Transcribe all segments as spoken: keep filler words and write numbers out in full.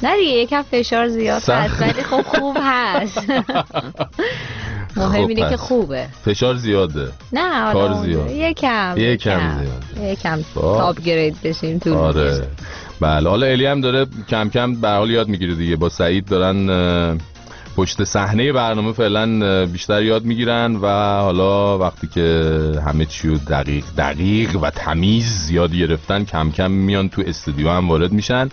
نه دیگه یکم فشار زیاد هست ولی خب خوب هست. مهم اینه که خوبه. فشار زیاده نه کار زیاد یکم یکم زیاده یکم آپگرید بشیم تو. آره بله. حالا الی هم داره کم کم به حال یاد میگیره دیگه، با سعید دارن پشت صحنه برنامه فعلا بیشتر یاد میگیرن و حالا وقتی که همه چی رو دقیق دقیق و تمیز یاد گرفتن کم کم میان تو استودیو هم وارد میشن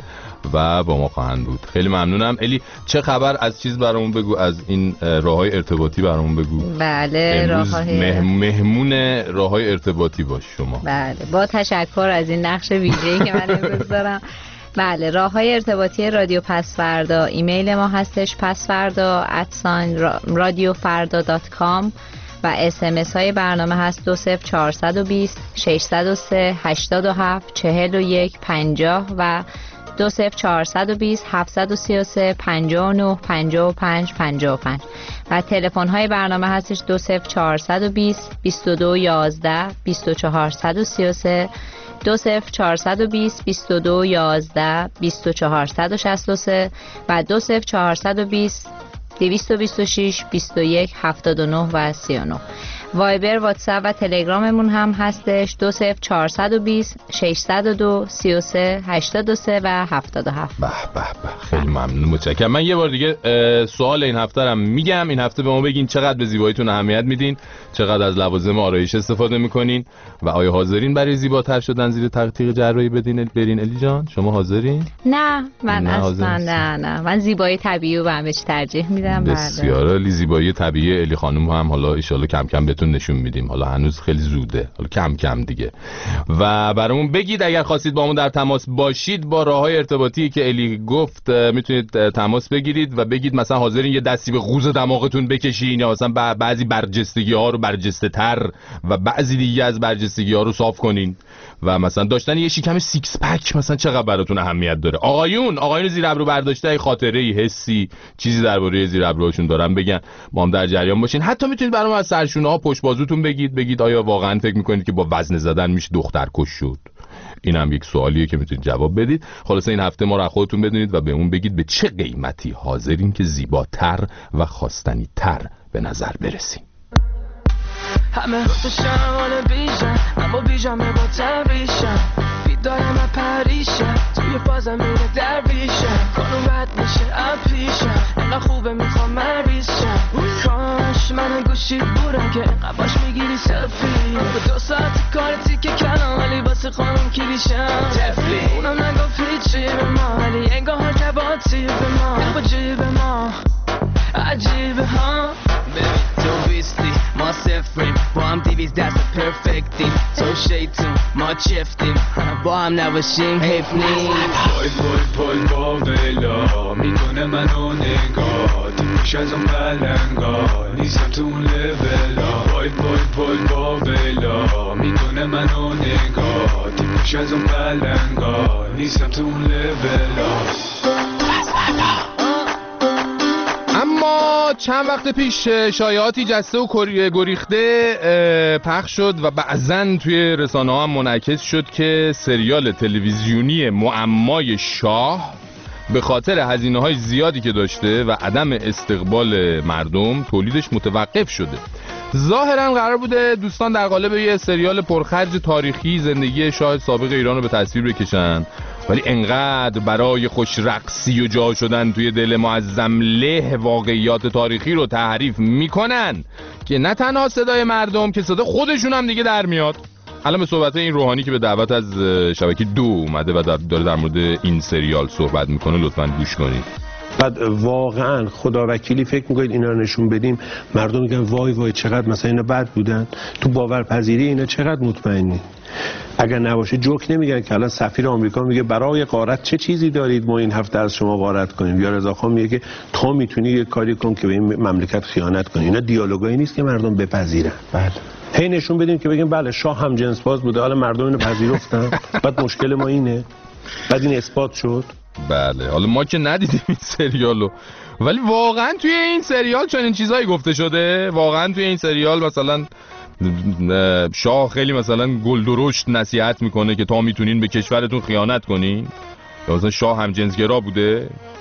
و با ما خواهند بود. خیلی ممنونم. الی چه خبر؟ از چیز برامون بگو، از این راههای ارتباطی برامون بگو. بله راههای مه... مهمون راههای ارتباطی باش شما. بله با تشکر از این نقش ویژه‌ای که من امروز دارم. بله راههای ارتباطی رادیو پسفردا، ایمیل ما هستش پسفردا ات رادیو فردا دات کام و اس ام اس های برنامه هست دو صفر چهارصد و بیست ششصد و سه هشتاد و هفت چهل و یک پنجاه و دو صفر چهارصد و بیست هفتصد و سی و سه پنجاه و نه پنجاه و پنج پنجاه و پنج و تلفن های برنامه هستش دو صفر چهارصد و بیست بیست و دو یازده بیست و چهار صد و سی و سه دو صفر چهارصد و بیست بیست و دو یازده بیست و چهار صد و شصت و سه و دو صفر چهارصد و بیست دویست و بیست و شش بیست و یک هفتاد و نه و سی و نه. وایبر، واتساپ و تلگراممون هم هستش دو صفر چهارصد و بیست ششصد و دو سی و سه هشتاد و سه و هفتاد و هفت. به به به خیلی ممنون، متشکرم. من یه بار دیگه سوال این هفته رو میگم. این هفته به ما بگین چقدر به زیباییتون اهمیت میدین، چقدر از لوازم آرایش استفاده میکنین و آیا حاضرین برای زیباتر شدن زیر تیغ جراحی بدین برین؟ الی جان شما حاضرین؟ نه من نه اصلا نه نه من زیبایی طبیعی رو به همه چی ترجیح میدم. بسیار عالی. زیبایی طبیعی الی خانم هم حالا ان شاءالله کم کم بهتون نشون میدیم. حالا هنوز خیلی زوده، حالا کم کم دیگه. و برامون بگید اگر خواستید با ما در تماس باشید با راههای ارتباطی که الی گفت میتونید تماس بگیرید و بگید مثلا حاضرین یه دستی به قوز دماغتون بکشین یا مثلا بعضی برجستگی ها رو برجسته تر و بعضی دیگه از برجستگی ها رو صاف کنین و مثلا داشتن یه شکم سیکس پک مثلا چقدر براتون اهمیت داره. آقایون آقایون زیر ابرو برداشته ای خاطره‌ای حسی چیزی درباره زیر ابروهاشون دارن بگن، ما هم در جریان باشین. حتی میتونید برام از سرشونه‌ها پشت بازوتون بگید بگید آیا واقعا فکر میکنید که با وزن زدن میشه دختر کش شد؟ این هم یک سوالیه که میتونید جواب بدید. خلاصه این هفته ما رو خودتون بدونید و به اون بگید به چه قیمتی حاضرین که زیباتر و خواستنی تر به نظر برسین. همه خوشم آن بیشم اما بیشم با تبیشم بیدارم و پریشم توی بازم میره در بیشم کنم بد میشه اپیشم اینقدر خوبه میخوام مریشم کاش من گوشی بودم که قباش میگیری سلفی با دو ساعت کارتی که کنم ولی باسه خانم کلیشم تفلی اونم نگفت هیچی به ما ولی انگاه که با تیب ما با جیب ما عجیبه ها ببین تو بیستی ما سفریم با هم دیویز دست پرفکتیم تو شیطون ما چفتیم با هم نباشیم حیف نیم پای پای پای با ویلا میکنه منو نگاه تو میش از اون بلنگا نیستم تو اون لولا پای پای پای با ویلا میکنه منو نگاه تو میش از اون بلنگا نیستم تو اون لولا. اما چند وقت پیش شایعاتی جسته و گریخته پخش شد و بعضن توی رسانه ها هم منعکس شد که سریال تلویزیونی معمای شاه به خاطر هزینه های زیادی که داشته و عدم استقبال مردم تولیدش متوقف شده. ظاهرا قرار بوده دوستان در قالب یه سریال پرخرج تاریخی زندگی شاه سابق ایران رو به تصویر بکشن، ولی انقدر برای خوش رقصی و جا شدن توی دل معظم له واقعیات تاریخی رو تحریف میکنن که نه تنها صدای مردم که صدا خودشون هم دیگه در میاد. الان به صحبت این روحانی که به دعوت از شبکه دو اومده و داره در مورد این سریال صحبت میکنه لطفاً گوش کنید. بعد واقعا خدا وکیلی فکر میکنید اینا رو نشون بدیم مردم میگن وای وای چقدر مثلا اینا بد بودن؟ تو باورپذیری اینا چقدر مطمئنی؟ اگر نباشه جوک نمیگن که الان سفیر آمریکا میگه برای غارت چه چیزی دارید ما این هفته از شما غارت کنیم، یا رضاخان میگه که تو میتونی یه کاری کن که به این مملکت خیانت کنی. اینا دیالوگایی نیست که مردم بپذیرن. بله هی نشون بدیم که بگیم بله شاه هم جنس باز بوده، حالا مردم اینو پذیرفتن. بعد مشکل ما اینه، بعد این اثبات شد. بله حالا ما که ندیدیم این سریالو، ولی واقعا توی این سریال چنین چیزایی گفته شده. واقعا توی این سریال مثلا شاه خیلی مثلا گل درشت نصیحت میکنه که تا میتونین به کشورتون خیانت کنین، یا مثلا شاه هم جنسگرا بوده.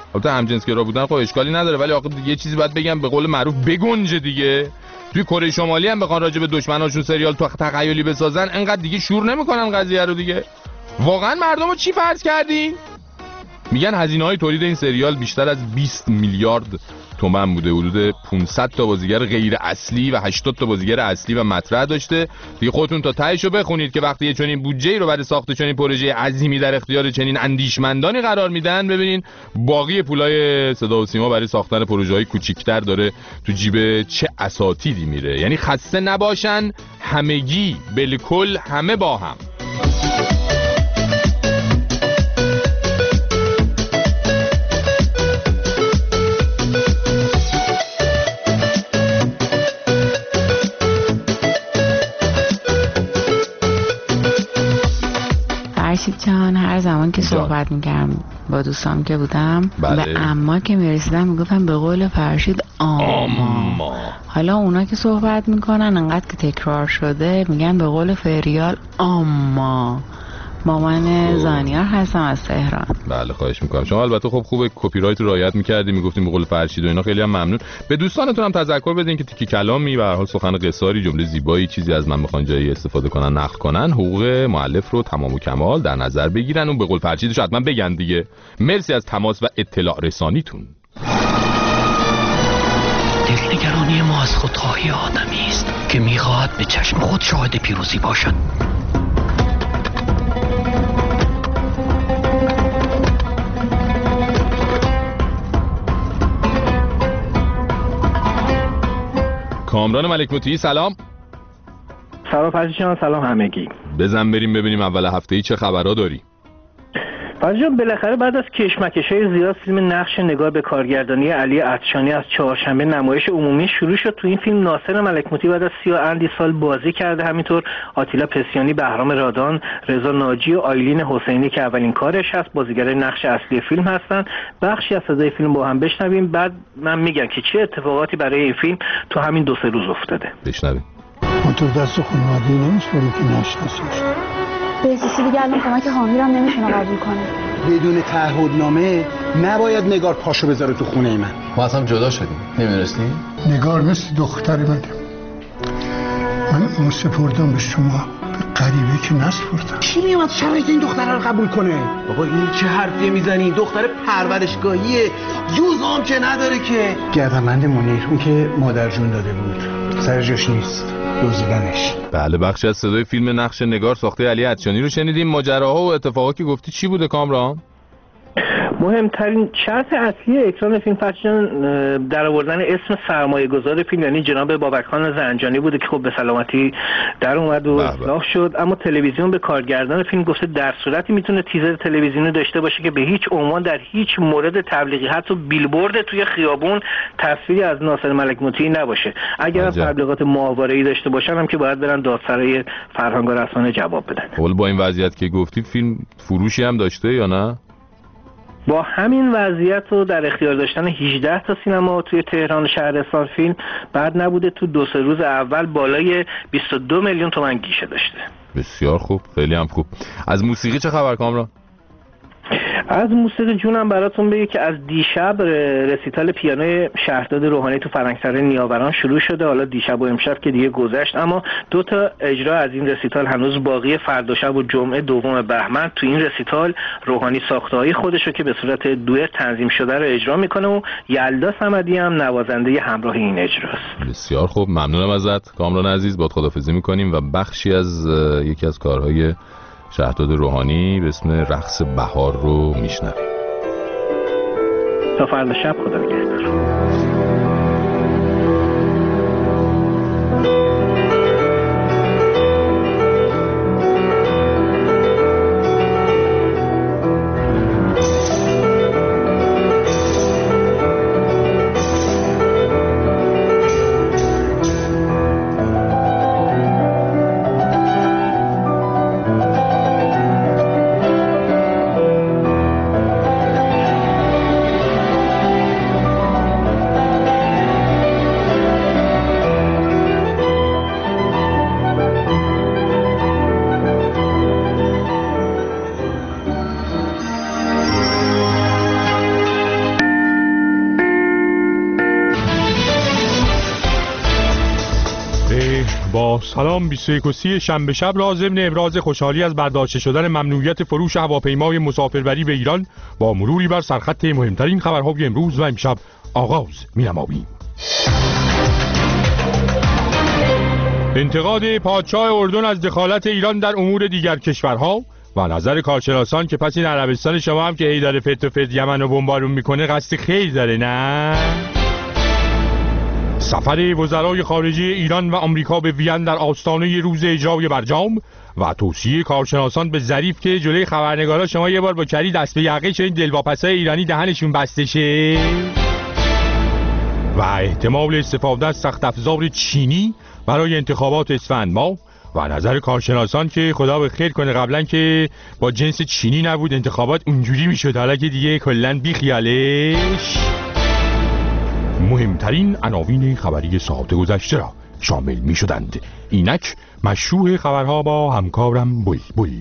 البته همجنسگرا بودن خب اشکالی نداره، ولی آخه یه چیزی باید بگم به قول معروف بگنجه دیگه. توی کره شمالی هم بخوان راجع به دشمناشون سریال تو تخیلی بسازن انقدر دیگه شور نمیکنن قضیه رو دیگه. واقعا مردمو چی فرض کردین؟ میگن هزینه‌های تولید این سریال بیشتر از بیست میلیارد تومان بوده، حدود پانصد تا بازیگر غیر اصلی و هشتاد تا بازیگر اصلی و مطرح داشته. دیگه خودتون تا تهشو بخونید که وقتی یه چنین بودجه‌ای رو برای ساخت چنین پروژه عظیمی در اختیار چنین اندیشمندانی قرار میدن، ببینین باقی پولای صدا و سیما برای ساختن پروژه‌های کوچیک‌تر داره تو جیب چه اساتیدی میره. یعنی خسته نباشن همگی، بالکل همه با هم. فرشید جان، هر زمان که صحبت میکردم با دوستام که بودم بله. به اما که میرسیدم میگفتم به قول فرشید آما. آما. حالا اونا که صحبت میکنن انقدر که تکرار شده میگن به قول فریال آما. با من زانیار هستم از تهران. بله خواهش میکنم. شما البته خب خوبه کپی رایت رو رعایت میکردی، میگفتیم به قول فرشید و اینا، خیلی هم ممنون. به دوستانتون هم تذکر بدین که تیکی کلامی به هر حال سخن قصاری، جمله زیبایی، چیزی از من بخوان جایی استفاده کنن نقل کنن، حقوق مؤلف رو تمام و کمال در نظر بگیرن. اون به قول فرشیدش حتما بگن دیگه. مرسی از تماس و اطلاع رسانیتون. دلنگرانی ما از خودخواهی آدمی است که میخواهد به چشم خود شاهد پیروزی باشد. کامران ملک مطیعی سلام. سلام فرشید جان، سلام همگی. بزن بریم ببینیم اول هفته‌ای چه خبرها داری. فرشید جان، بالاخره بعد از کشمکش‌های زیاد فیلم نقش نگار به کارگردانی علی عطشانی از چهارشنبه نمایش عمومی شروع شد. تو این فیلم ناصر ملک مطیعی بعد از سی و اندی سال بازی کرده، همینطور آتیلا پسیانی، بهرام رادان، رضا ناجی و آیلین حسینی که اولین کارش هست بازیگر نقش اصلی فیلم هستن. بخشی از صدای فیلم با هم بشنویم، بعد من میگم که چه اتفاقاتی برای این فیلم تو همین دو سه روز افتاده. بشنویم. ما تو دست خانواده‌ای نمی‌سپاریم که نشناسیمش. بهزیستی دیگه الان کمک حامی هم نمیتونه قبول کنه. بدون تعهدنامه نباید نگار پاشو بذاره تو خونه من. ما اصلا جدا شدیم، نمیدونستی؟ نگار مثل دختر منه. من اون سپردم به شما، به غریبه که نسپردم. کی میومد شرایط این دختر رو قبول کنه؟ بابا این چه حرفی میزنی؟ دختر پرورشگاهیه، جوزام که نداره که. گردنبند منیر، اون که مادر جون داده بود، سر جاش نیست، دزدیدنش. بله، بخشی از صدای فیلم نقش نگار ساخته علی عطشانی رو شنیدیم. ماجراها و اتفاقاتی که گفتی چی بوده کامران؟ مهمترین شرط اصلی اکران فیلم فکشن در آوردن اسم سرمایه گذار فیلم یعنی جناب بابکخان زنجانی بوده که خب به سلامتی در اومد و اصلاح شد. اما تلویزیون به کارگردان فیلم گفته در صورتی میتونه تیزر تلویزیونی داشته باشه که به هیچ عنوان در هیچ مورد تبلیغی حتی بیلبورد توی خیابون تصویری از ناصر ملک مطیعی نباشه. اگر از تبلیغات ماهواره‌ای داشته باشن هم که باید برن دادسرای فرهنگ و رسانه جواب بدن. اول با این وضعیت که گفتی فیلم فروشی هم داشته یا نه؟ با همین وضعیت رو در اختیار داشتن هجده تا سینما توی تهران شهرستان فیلم بعد نبوده تو دو سه روز اول بالای بیست و دو میلیون تومان گیشه داشته. بسیار خوب، خیلی هم خوب. از موسیقی چه خبر کامران؟ از موسیقی جونم براتون بگه که از دیشب رسیتال پیانوی شهرداد روحانی تو فرنگسرای نیاوران شروع شده. حالا دیشب و امشب که دیگه گذشت، اما دو تا اجرا از این رسیتال هنوز باقیه. فردا شب و جمعه دوم بهمن تو این رسیتال روحانی ساخته‌های خودش رو که به صورت دوئت تنظیم شده رو اجرا میکنه و یلدا صمدی هم نوازنده همراه این اجراست. بسیار خوب، ممنونم ازت کامران عزیز. باهات خداحافظی میکنیم و بخشی از یکی از کارهای شهرداد روحانی به اسم رقص بهار رو میشنویم. تا فردا شب، خدا نگهدار. با سلام بیست و یکم شنبه شب را ضمن ابراز خوشحالی از برداشته شدن ممنوعیت فروش هواپیمای مسافربری به ایران با مروری بر سرخط مهمترین خبرهای امروز و امشب آغاز می‌نماییم. انتقاد پادشاه اردن از دخالت ایران در امور دیگر کشورها و نظر کارشناسان که پس این عربستان شما هم که هی داره فت و فت یمن رو بمبارون میکنه قصد خیر داره. نه سفر وزرای خارجه ایران و آمریکا به وین در آستانه روز اجرای برجام و توصیه کارشناسان به ظریف که جلوی خبرنگارا شما یه بار با کری دست به یقه شدین دلواپسای ایرانی دهنشون بسته شه و احتمال استفاده از سخت افزار چینی برای انتخابات اسفند ماه و نظر کارشناسان که خدا به خیر کنه قبلا که با جنس چینی نبود انتخابات اونجوری میشد، حالا که دیگه کلن بی خیالش. مهمترین عناوین خبری ساعت گذشته را شامل می شدند. اینک مشروع خبرها با همکارم بوی بوی.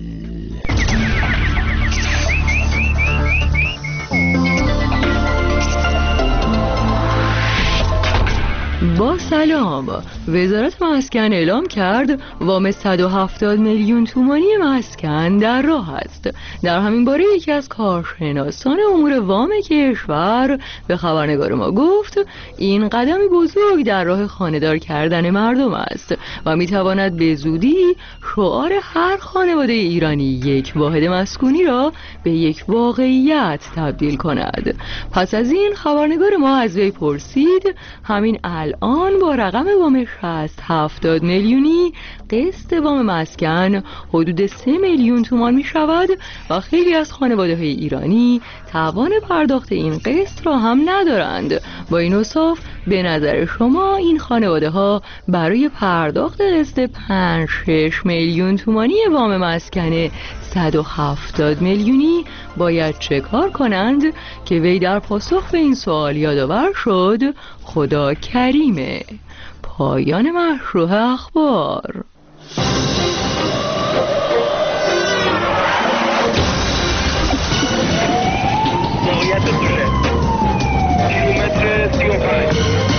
با سلام، وزارت مسکن اعلام کرد وام صد و هفتاد میلیون تومانی مسکن در راه است. در همین باره یکی از کارشناسان امور وام کشور به خبرنگار ما گفت این قدمی بزرگ در راه خانه‌دار کردن مردم است و میتواند به زودی شعار هر خانواده ایرانی یک واحد مسکونی را به یک واقعیت تبدیل کند. پس از این خبرنگار ما از وی پرسید همین الان با رقم وام شصت هفتاد میلیونی قسط وام مسکن حدود سه میلیون تومان می شود و خیلی از خانواده های ایرانی توان پرداخت این قسط را هم ندارند. با این اوصاف به نظر شما این خانواده ها برای پرداخت قسط پنج شش میلیون تومانی وام مسکن صد و هفتاد میلیونی باید چه کار کنند؟ که وی در پاسخ به این سوال یادآور شد خدا کریمه. پایان مشروع اخبار. موقعیت دوله کیلومتر سی و پنج.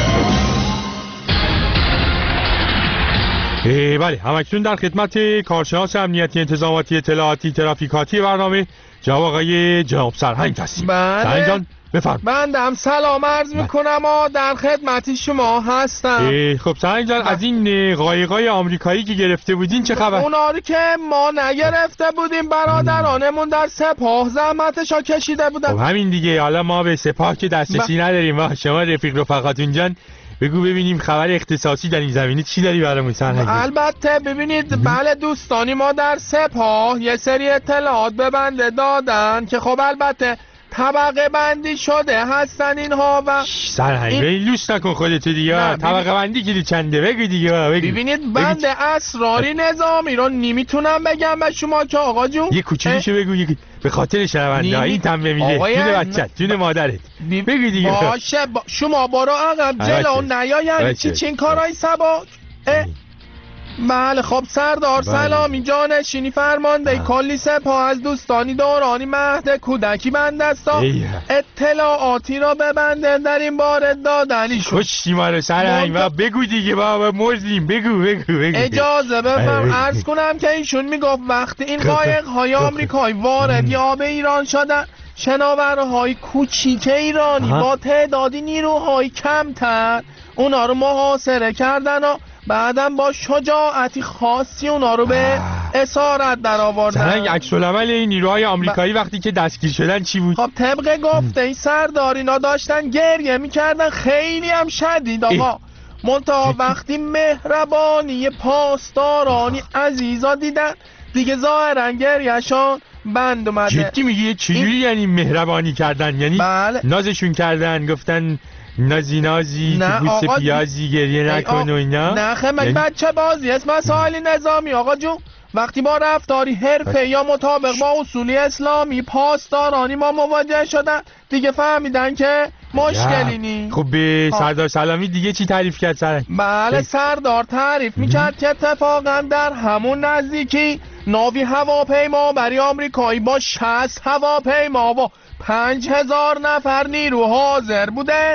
بله، همکنون در خدمت کارشناس امنیتی انتظاماتی اطلاعاتی ترافیکاتی برنامه جناب آقای جناب سرهنگ هستیم. سرهنگ جان بفرم. بندم سلام عرض میکنم و در خدمت شما هستم. خب سرهنگ جان از این قایقای آمریکایی که گرفته بودین چه خبر؟ اونا رو که ما نگرفته بودیم برادرانمون در سپاه زحمتشا کشیده بودن. خب همین دیگه، حالا ما به سپاه که دسترسی ب... نداریم. ما شما رفیق رفقاتون جان بگو ببینیم خبر اختصاصی در این زمینه چی داری برامون سرهنگ؟ البته ببینید بله دوستانی ما در سپاه یه سری اطلاعات به بنده دادن که خب البته طبقه بندی شده هستن اینها و سرهنگ این... لوس نکن خودتو دیگه. طبقه بندی که چنده بگو دیگه. بگو. ببینید بنده اسراری نظامی رو نمیتونم بگم به شما که آقا جون یه کوچولیشو بگو یه... به خاطر شنونده ها این تنبه میده جون بچت جون مادرت بی... بگو دیگه. باشه با... شما برو عقب جلو نیاین چی چین کارهای سباک. بله خب سردار سلامی جانشینی فرمانده کلی سپاه از دوستانی دورانی مهد کودکی بنده است اطلاعاتی را به بنده در این باره دادنی شد. کشتی ما رو سرهنگ و بگو دیگه بابا مرزیم بگو بگو بگو. اجازه بفرم عرض کنم که ایشون میگفت وقتی این قایق های آمریکایی وارد یا به ایران شدن شناورهای کوچیک ایرانی با تعدادی نیروهای کمتر اونا رو محاصره کردن و بعدم با شجاعتی خاصی اونا رو به اسارت در آوردن. سرهنگ عکس العمل این نیروهای آمریکایی ب... وقتی که دستگیر شدن چی بود؟ خب طبق گفته این سردار اینا داشتن گریه میکردن خیلی هم شدید آقا. منتها وقتی مهربانی پاسدارانی عزیزا دیدن دیگه ظاهرا گریهشان بند اومده. جدی میگی چجوری این... یعنی مهربانی کردن؟ یعنی بله. نازشون کردن گفتن نازی نازی تو بوس پیازی گریه نکن و اینا؟ نه خیلی یعنی... بچه بازی است مسائل نظامی آقا جون. وقتی با رفتاری حرفه یا مطابق با اصولی اسلامی پاسدارانی ما مواجه شدن دیگه فهمیدن که مشکلی نی. خب به سردار سلامی دیگه چی تعریف کرد سرهنگ؟ بله سردار تعریف میکرد که اتفاقا در همون نزدیکی ناوی هواپیما برای آمریکایی با شصت هواپیما و پنج هزار نفر نیرو حاضر بوده است.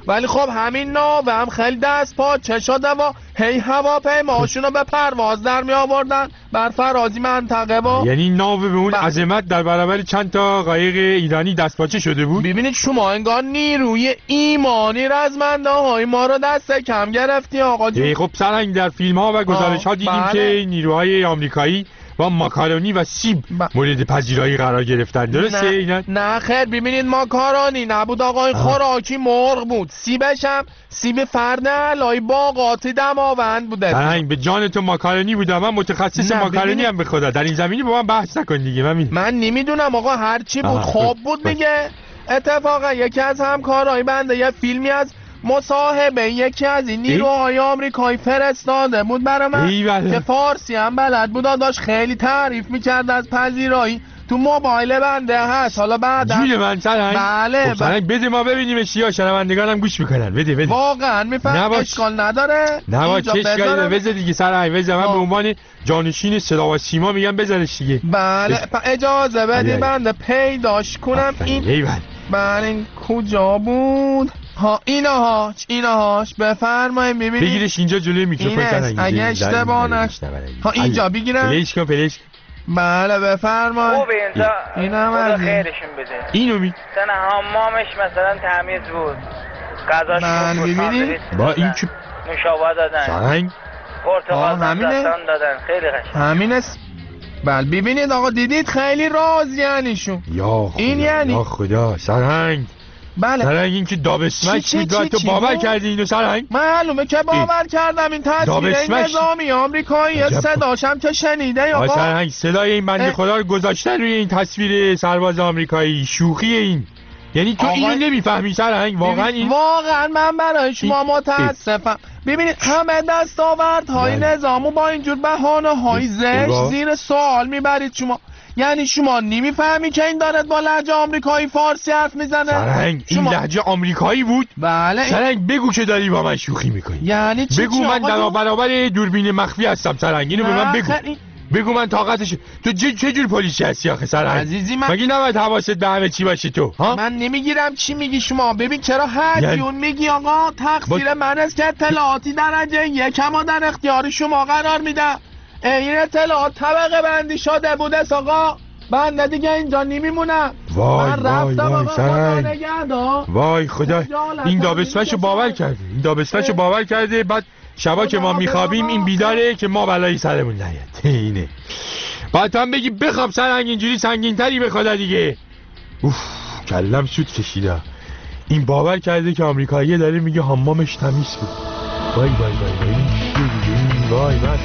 ولی خب همین ناوه هم خیلی دست پاچه شده و هی هواپیماشونو به پرواز در می آوردن بر فرازی منطقه و یعنی ناوه به اون عظمت در برابر چند تا قایق ایرانی دست پاچه شده بود. ببینید شما انگار نیروی ایمانی رزمنده های ما رو دست کم گرفتی آقا جون. خب سرنگ در فیلم ها و گزارش ها دیدیم بله. که نیروهای آمریکایی با ماکارونی و سیب با... مورد پذیرایی قرار گرفتن، درسته نه. اینا؟ نه خیر، ببینید ماکارونی نبود آقا، این خوراکی مرغ بود. سیبش هم سیب فرد علای باغاتی دماوند بوده. سرنگ به جان تو ماکارونی بودم، من متخصص ماکارونی ببینید... هم به خدا در این زمینی با من بحث نکن دیگه. من من نمیدونم آقا، هر چی بود خوب بود دیگه. اتفاقا یکی از همکارای بنده یه فیلمی از مصاحبه یکی از این نیروهای آمریکایی فرستاده بود برای من که فارسی هم بلد بود، داشت خیلی تعریف میکرد از پذیرایی تو موبایل بنده هست. حالا بعد جون من سرنگ بله خب سرنگ بده ما ببینیم اشیا، شنوندگان هم گوش میکنن. بده بده واقعا میفهم اشکال نداره. نه با چه اشکالی داره، بذار دیگه سرنگ بذار. من به عنوان جانشین صدا و سیما میگم بذارش دیگه. بله اجازه بدید بنده پیداش کنم. این بله این کجا بود؟ ها اینهاش اینهاش بفرمایید ببینید. بگیرش اینجا جلوی میکروفون سرنگ اگه اشتباه نش. ها اینجا بگیرم. پلیش کن پلیش. بله بفرمایید. خوب اینجا اینم از خیرشون بده. اینو می سن حمامش مثلا تمیز بود. غذاش من ببینید با این که نوشابه دادن. سرنگ پرتقال دادن. خیلی قشنگ. همین است. بله ببینید آقا دیدید خیلی راضی یعنیشون. یا خدا این یعنی یا خدا سرنگ. بله سرنگ این که دابسمش بود تو باور کردی اینو سرنگ؟ معلومه که باور ای. کردم. این تصویر نظامی آمریکایی صداشم که شنیده یا سرنگ صدای این بنده خدا رو گذاشتن روی این تصویر سرباز آمریکایی. شوخی این یعنی تو اینو نمیفهمی سرنگ واقعا؟ این واقعا من برای شما متاسفم. ببینید همه دستاوردهای نظامو با اینجور بهانه‌های زشت زیر سوال میبرید شما. یعنی شما نمیفهمی که این دارد با لهجه آمریکایی فارسی حرف میزنه؟ سرنگ این شما... لهجه آمریکایی بود؟ بله. سرنگ بگو که داری با من شوخی میکنی. یعنی چی؟ بگو من در برابر دوربین مخفی هستم سرنگ، اینو به من بگو. این... بگو من طاقتش. تو چه چه جور پلیسی هستی آخه سرنگ؟ عزیزی من مگه نباید حواست به همه چی باشه تو؟ ها؟ من نمیگیرم چی میگی شما. ببین چرا هدیون یعنی... میگی آقا؟ تقصیر با... من است که اطلاعاتی درجه یکم در اختیار شما قرار میدم. این اطلاعات طبقه بندی شده بوده آقا. من دیگه اینجا نمیمونم. وای من وای وای سرنگ. وای خدا این دابسمشو باور کرده. این دابسمشو باور کرده. بعد شبا که ما میخوابیم این بیداره که ما بلایی سرمون نیاد. اینه بعد هم بگی بخواب سرنگ اینجوری سنگین تری به خدا دیگه. اوف کلم سود کشیده. این باور کرده که آمریکایی داره میگه حمامش تمیز بود. وای وای وای وای وای وای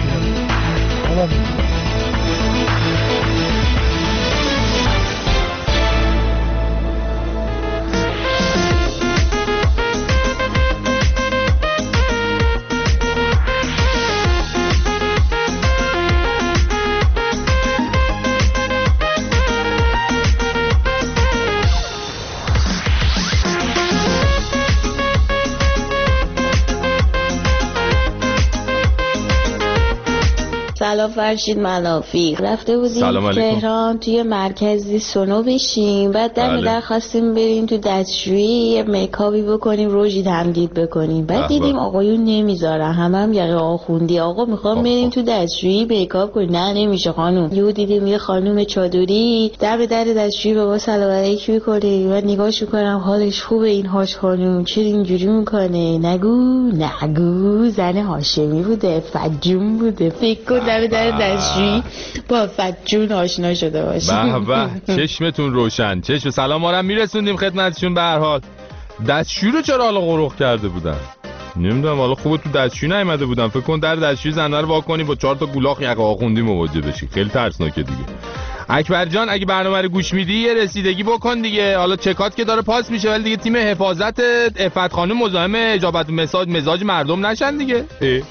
سلام فرشید منافی. رفته بودیم تهران توی مرکزی سونو بشیم، بعد دم در خواستیم بریم تو دستشویی یه میکاپی بکنیم، روژی تمدید بکنیم. بعد دیدیم آقایون نمیذارن، همه هم یقه آخوندی. آقا میخوام بریم تو دستشویی میکاپ کنیم. نه نمیشه خانوم. یهو دیدیم یه خانوم چادری دم در دستشویی به ما سلام علیک میکنه. من نگاهش میکنم حالش خوبه این هاش خانوم، چرا اینجوری میکنه؟ نگو نگو زن هاشمی بوده، فجون بوده. فکر کن دم در دستشویی با فجون آشنا شده باشه. به به چشمتون روشن. چشم سلام ما رو میرسوندیم خدمتشون. به هر حال دستشویی رو چرا حالا قرق کرده بودن؟ نمیدونم، حالا خوبه تو دستشویی نیومده بودن. فکر کن در دستشویی زنه رو وا کنی با چهار تا گولاخ یقه آخوندی مواجه بشی. خیلی ترسناکه دیگه. اکبر جان اگه برنامه رو گوش میدی یه رسیدگی بکن دیگه. حالا چکات که داره پاس میشه ولی دیگه تیم حفاظت عفت خانم مزاحم اجابت مزاج مزاج مردم نشن دیگه.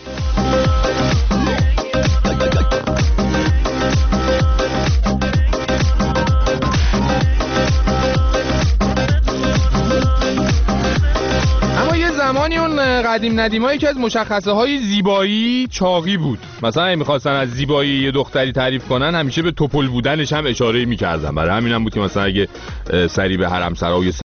زمانی اون قدیم ندیمایی که از مشخصه های زیبایی چاقی بود. مثلا اگه می‌خواستن از زیبایی یه دختری تعریف کنن همیشه به توپل بودنش هم اشاره می‌کردن. برای همین هم بود که مثلا اگه سری به حرم سرا و